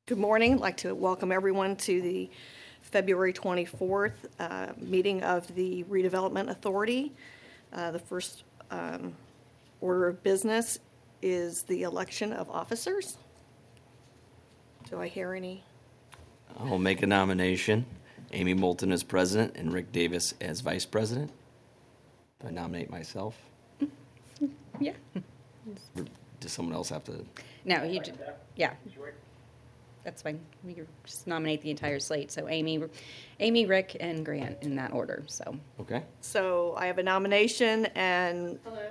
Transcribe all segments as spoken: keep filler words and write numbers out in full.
Good morning. I'd like to welcome everyone to the February twenty-fourth uh, meeting of the Redevelopment Authority. Uh, The first um, order of business is the election of officers. Do I hear any? I'll make a nomination. Amy Moulton as president and Rick Davis as vice president. Do I nominate myself? Yeah. Or does someone else have to? No, you, ju- yeah. That's fine. We can just nominate the entire slate. So Amy, Amy, Rick, and Grant in that order, so. Okay. So I have a nomination and, Hello?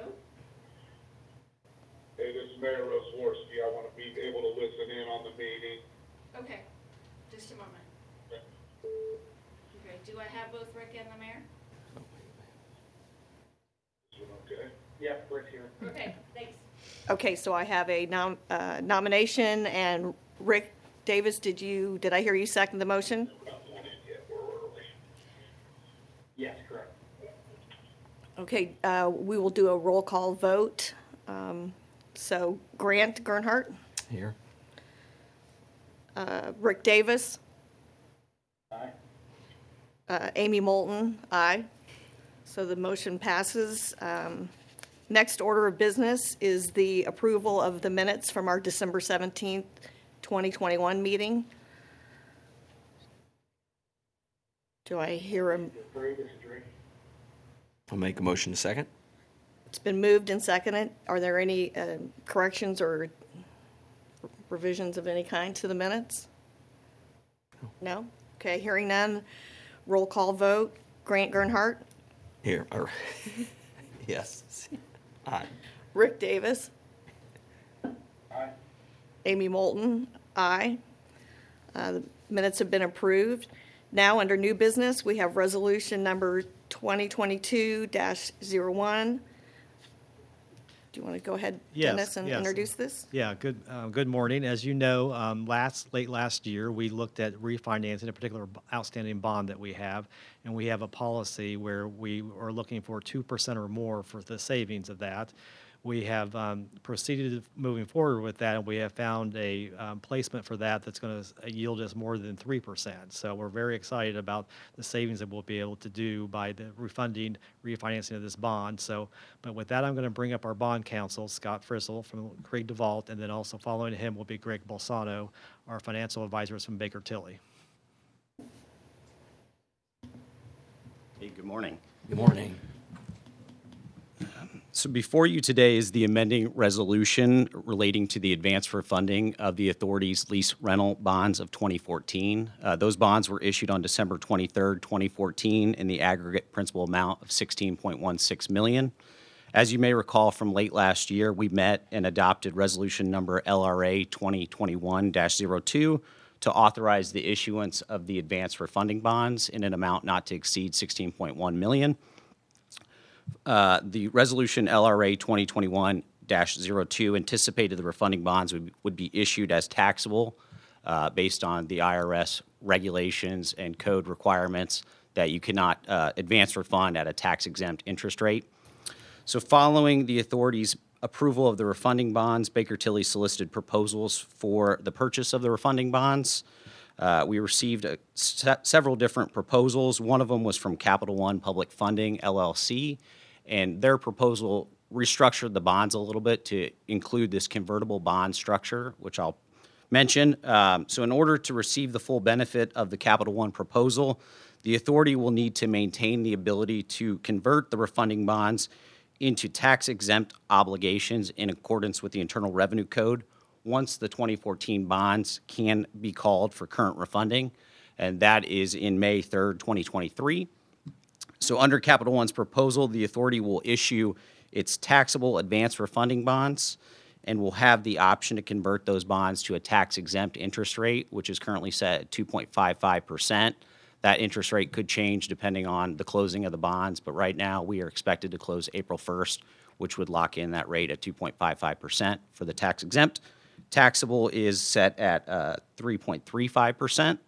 Hey, this is Mayor Rosworski. I want to be able to listen in on the meeting. Okay, just a moment. Okay, do I have both Rick and the mayor? Is it okay? Yeah, Rick's here. Okay, thanks. okay, so I have a nom- uh, nomination and Rick Davis, did you, did I hear you second the motion? Yes, correct. Okay, uh, we will do a roll call vote. Um, So Grant Gernhardt, Here. uh, Rick Davis, Aye. uh, Amy Moulton, aye. So the motion passes. Um, Next order of business is the approval of the minutes from our December seventeenth, twenty twenty-one meeting. Do I hear a, I'll make a motion to second. it's been moved and seconded. Are there any uh, corrections or revisions of any kind to the minutes? No? Okay, hearing none. Roll call vote. Grant Gernhardt, Here. Or, yes. Aye. Rick Davis, Aye. Amy Moulton, aye. Uh, The minutes have been approved. Now, under new business, we have resolution number twenty twenty-two dash zero one. Do you want to go ahead, Yes, Dennis, and yes. introduce this? Yeah, good, uh, good morning. As you know, um, last, late last year, we looked at refinancing a particular b- outstanding bond that we have, and we have a policy where we are looking for two percent or more for the savings of that. We have um, proceeded moving forward with that, and we have found a um, placement for that that's going to yield us more than three percent. So we're very excited about the savings that we'll be able to do by the refunding, refinancing of this bond. So, but with that, I'm going to bring up our bond counsel, Scott Frizzle from Craig DeVault, and then also following him will be Greg Bolsano, our financial advisors from Baker Tilly. Hey, good morning. Good morning. So before you today is the amending resolution relating to the advance for funding of the authority's lease rental bonds of twenty fourteen. Uh, those bonds were issued on December twenty-third, twenty fourteen, in the aggregate principal amount of sixteen point one six million dollars. As you may recall from late last year, we met and adopted resolution number L R A twenty twenty-one dash zero two to authorize the issuance of the advance for funding bonds in an amount not to exceed sixteen point one million dollars. Uh, the resolution L R A twenty twenty-one dash zero two anticipated the refunding bonds would, would be issued as taxable uh, based on the I R S regulations and code requirements that you cannot uh, advance refund at a tax-exempt interest rate. So following the authority's approval of the refunding bonds, Baker Tilly solicited proposals for the purchase of the refunding bonds. Uh, we received a, se- several different proposals. One of them was from Capital One Public Funding, L L C, and their proposal restructured the bonds a little bit to include this convertible bond structure, which I'll mention. Um, so in order to receive the full benefit of the Capital One proposal, the authority will need to maintain the ability to convert the refunding bonds into tax-exempt obligations in accordance with the Internal Revenue Code once the twenty fourteen bonds can be called for current refunding, and that is in May third, twenty twenty-three. So under Capital One's proposal, the authority will issue its taxable advance refunding bonds and will have the option to convert those bonds to a tax-exempt interest rate, which is currently set at two point five five percent. That interest rate could change depending on the closing of the bonds, but right now we are expected to close April first, which would lock in that rate at two point five five percent for the tax-exempt. Taxable is set at uh, three point three five percent.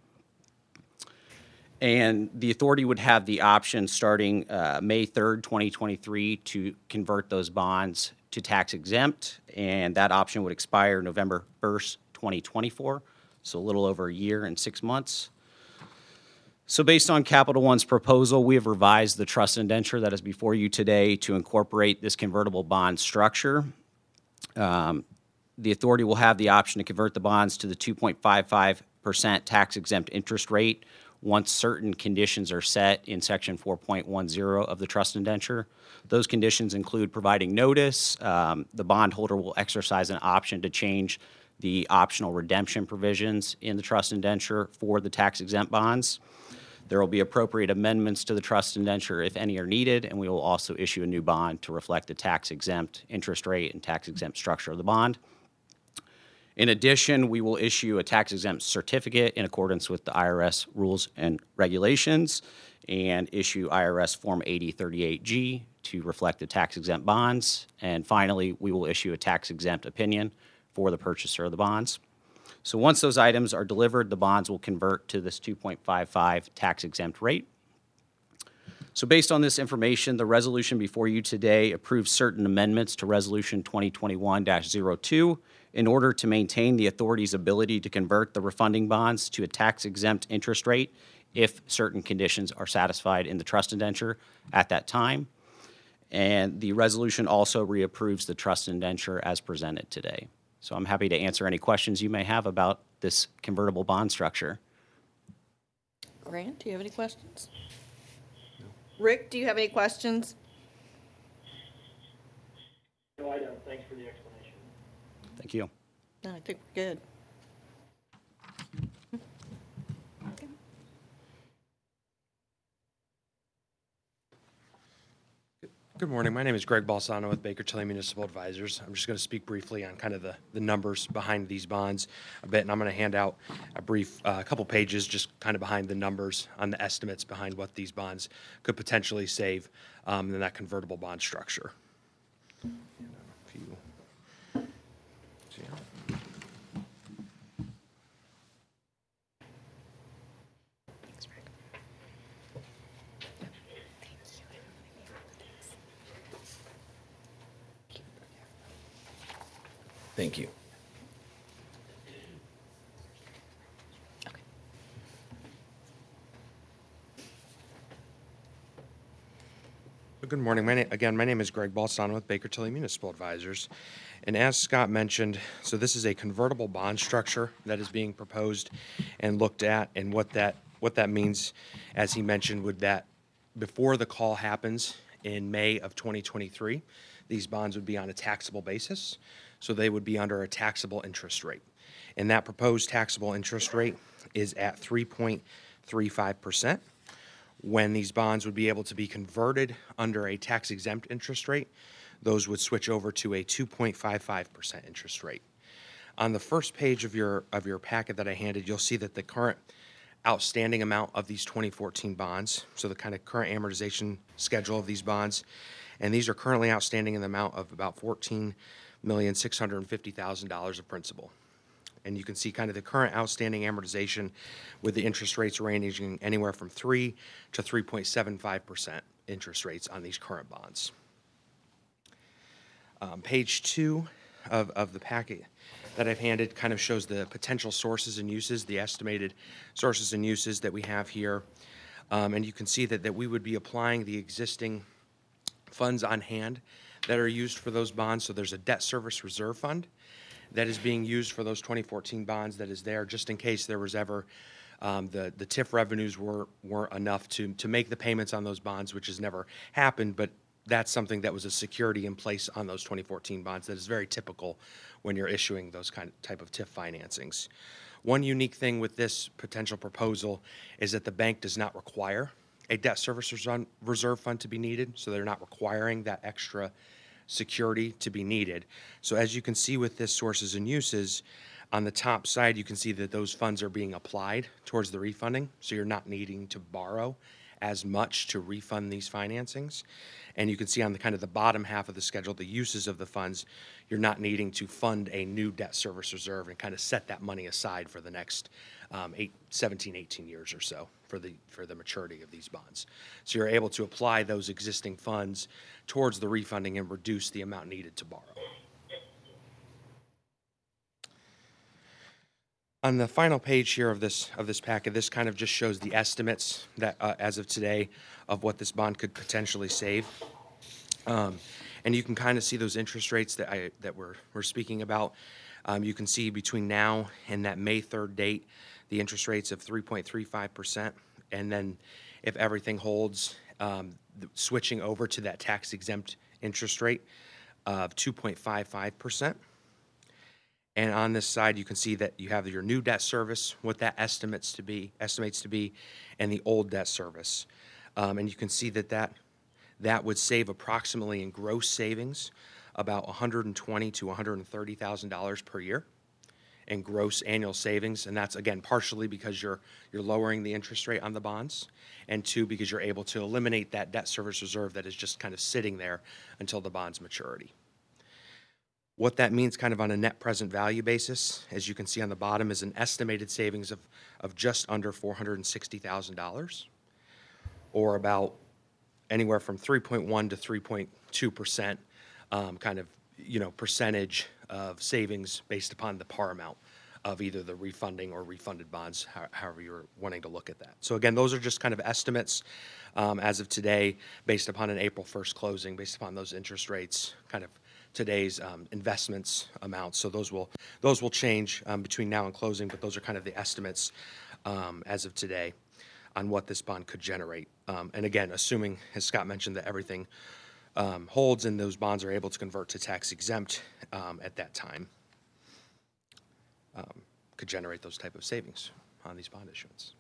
And the authority would have the option starting uh, May third, twenty twenty-three to convert those bonds to tax exempt, and that option would expire November first, twenty twenty-four. so a little over a year and six months. So based on Capital One's proposal, we have revised the trust indenture that is before you today to incorporate this convertible bond structure. Um, the authority will have the option to convert the bonds to the two point five five percent tax-exempt interest rate once certain conditions are set in Section four point one zero of the trust indenture. Those conditions include providing notice. Um, the bondholder will exercise an option to change the optional redemption provisions in the trust indenture for the tax-exempt bonds. There will be appropriate amendments to the trust indenture if any are needed, and we will also issue a new bond to reflect the tax-exempt interest rate and tax-exempt structure of the bond. In addition, we will issue a tax-exempt certificate in accordance with the I R S rules and regulations and issue I R S Form eighty thirty-eight G to reflect the tax-exempt bonds. And finally, we will issue a tax-exempt opinion for the purchaser of the bonds. So once those items are delivered, the bonds will convert to this two point five five tax-exempt rate. So based on this information, the resolution before you today approves certain amendments to Resolution twenty twenty-one dash zero two in order to maintain the authority's ability to convert the refunding bonds to a tax-exempt interest rate if certain conditions are satisfied in the trust indenture at that time. And the resolution also reapproves the trust indenture as presented today. So I'm happy to answer any questions you may have about this convertible bond structure. Grant, do you have any questions? Rick, do you have any questions? No, I don't. Thanks for the explanation. Thank you. No, I think we're good. Good morning. My name is Greg Balsano with Baker Tilly Municipal Advisors. I'm just going to speak briefly on kind of the, the numbers behind these bonds a bit, and I'm going to hand out a brief, a uh, couple pages just kind of behind the numbers on the estimates behind what these bonds could potentially save um, in that convertible bond structure. If you see how- Thank you. Good morning. My na- again, my name is Greg Balsano with Baker Tilly Municipal Advisors. And as Scott mentioned, so this is a convertible bond structure that is being proposed and looked at, and what that what that means, as he mentioned, would that before the call happens in May of twenty twenty-three, these bonds would be on a taxable basis, so they would be under a taxable interest rate. And that proposed taxable interest rate is at three point three five percent. When these bonds would be able to be converted under a tax-exempt interest rate, those would switch over to a two point five five percent interest rate. On the first page of your of your packet that I handed, you'll see that the current outstanding amount of these twenty fourteen bonds, so the kind of current amortization schedule of these bonds, and these are currently outstanding in the amount of about fourteen million six hundred fifty thousand dollars of principal. And you can see kind of the current outstanding amortization with the interest rates ranging anywhere from three to three point seven five percent interest rates on these current bonds. Um, page two of, of the packet that I've handed kind of shows the potential sources and uses, the estimated sources and uses that we have here. Um, and you can see that, that we would be applying the existing funds on hand that are used for those bonds. So there's a debt service reserve fund that is being used for those twenty fourteen bonds that is there just in case there was ever um, the, the T I F revenues were, weren't enough to, to make the payments on those bonds, which has never happened, but that's something that was a security in place on those twenty fourteen bonds that is very typical when you're issuing those kind of type of T I F financings. One unique thing with this potential proposal is that the bank does not require a debt service reserve fund to be needed, so they're not requiring that extra security to be needed. So as you can see with this sources and uses, on the top side you can see that those funds are being applied towards the refunding, so you're not needing to borrow as much to refund these financings. And you can see on the kind of the bottom half of the schedule, the uses of the funds, you're not needing to fund a new debt service reserve and kind of set that money aside for the next um, eight, seventeen, eighteen years or so for the, for the maturity of these bonds. So you're able to apply those existing funds towards the refunding and reduce the amount needed to borrow. On the final page here of this, of this packet, this kind of just shows the estimates that, uh, as of today, of what this bond could potentially save. Um, and you can kind of see those interest rates that I, that we're, we're speaking about. Um, you can see between now and that May third date, the interest rates of three point three five percent. And then if everything holds, um, the, switching over to that tax exempt interest rate of two point five five percent. And on this side, you can see that you have your new debt service, what that estimates to be, estimates to be, and the old debt service. Um, and you can see that, that that would save approximately in gross savings about one hundred twenty thousand to one hundred thirty thousand dollars per year in gross annual savings. And that's, again, partially because you're, you're lowering the interest rate on the bonds, and two, because you're able to eliminate that debt service reserve that is just kind of sitting there until the bond's maturity. What that means kind of on a net present value basis, as you can see on the bottom, is an estimated savings of, of just under four hundred sixty thousand dollars, or about anywhere from three point one to three point two percent um, kind of, you know, percentage of savings based upon the par amount of either the refunding or refunded bonds, how, however you're wanting to look at that. So again, those are just kind of estimates um, as of today, based upon an April first closing, based upon those interest rates, kind of today's um, investments amounts. So those will those will change um, between now and closing, but those are kind of the estimates um, as of today on what this bond could generate. Um, and again, assuming, as Scott mentioned, that everything um, holds and those bonds are able to convert to tax exempt um, at that time, um, could generate those type of savings on these bond issuance.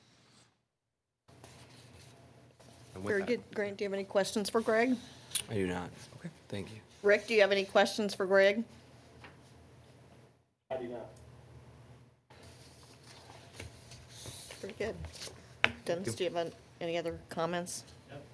And with Very that- good. Grant, do you have any questions for Greg? I do not. Okay. Thank you. Rick, do you have any questions for Greg? I do not. Pretty good. Dennis, do you have an- any other comments?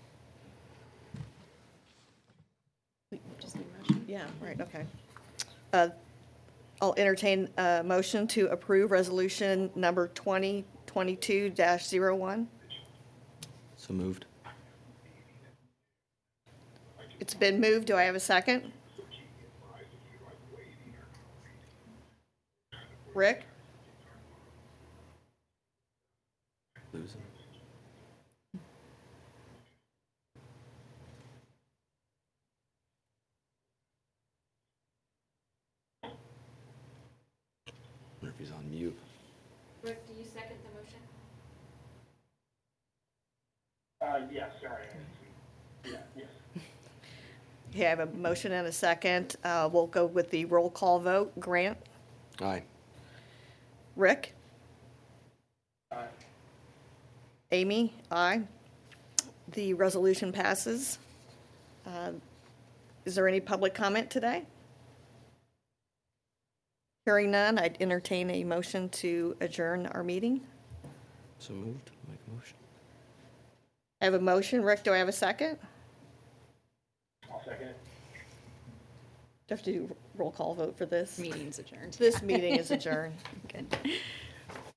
Just need a motion. Yeah, right, okay. Uh, I'll entertain a motion to approve resolution number twenty twenty-two dash zero one. So moved. It's been moved. Do I have a second? Rick? Losing. Wonder if he's on mute. Rick, do you second the motion? Uh, yeah, sorry. Yeah, yes. Okay, I have a motion and a second. Uh, We'll go with the roll call vote. Grant? Aye. Rick? Aye. Amy? Aye. The resolution passes. Uh, Is there any public comment today? Hearing none, I'd entertain a motion to adjourn our meeting. So moved. Make a motion. I have a motion. Rick, do I have a second? I'll second it. Do I have to do roll call vote for this? Meeting's adjourned. This meeting is adjourned. Good.